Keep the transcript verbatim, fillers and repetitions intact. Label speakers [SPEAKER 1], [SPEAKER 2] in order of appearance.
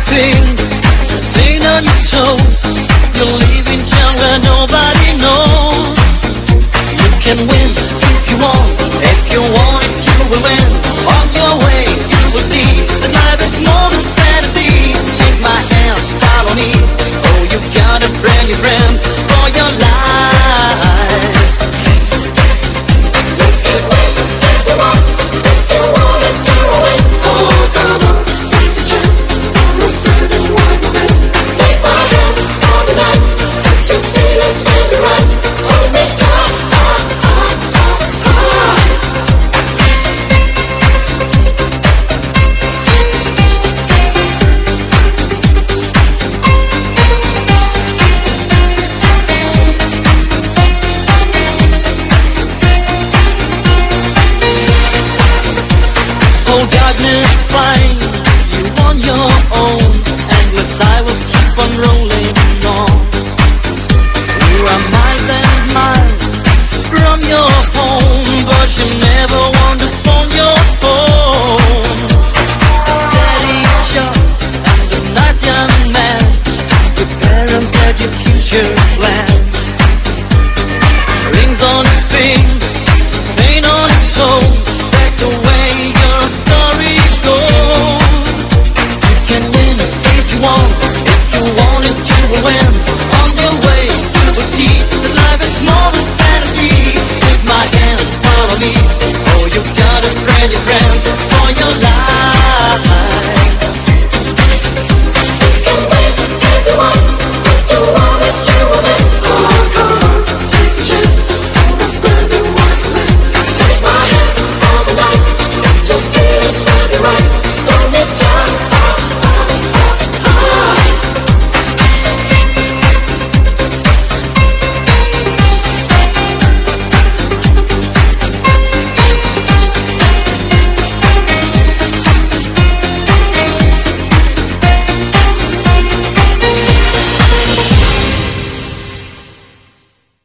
[SPEAKER 1] spin, lean on your toes. You're leaving town where nobody knows. You can win if you want, if you want it you will win. On your way you will see that life is more than fantasy. Take my hand, follow me. Oh, you got a brand new friend for your life. Darkness finds you on your own. Endless I will keep on rolling on. You are miles and miles from your home, but you never want to phone your phone. Daddy shops and a nice young man, your parents had your future plans. Rings on his fingers, paint on his toes. That's the way your story goes. You can win if you want, if you want it you will win. On the way you will see that life is more than fantasy. Take my hand, follow me. Oh, you got a brand new friend for your life.